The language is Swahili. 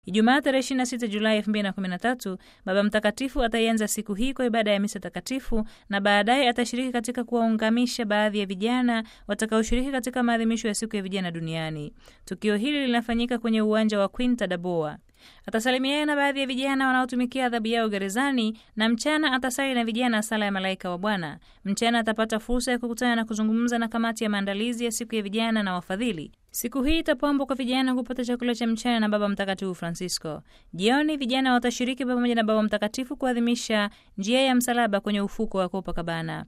Ijumaa tarehe 26 Julai 2013, Baba Mtakatifu ataianza siku hii kwa ibada ya misa takatifu na baadaye atashiriki katika kuwaungamisha baadhi ya vijana watakaoshiriki katika maadhimisho ya siku ya vijana duniani. Tukio hili linafanyika kwenye uwanja wa Quinta da Boa. Atasalimiana na baadhi ya vijana wanaotumikia adhabu yao gerezani na mchana atasali na vijana sala ya malaika wa Bwana. Mchana atapata fursa ya kukutana na kuzungumza na kamati ya maandalizi ya siku ya vijana na wafadhili. Siku hii itapambwa kwa vijana kupata chakula cha mchana na Baba Mtakatifu Francisco. Jioni vijana watashiriki pamoja na Baba Mtakatifu kuadhimisha njia ya msalaba kwenye ufuko wa Copacabana.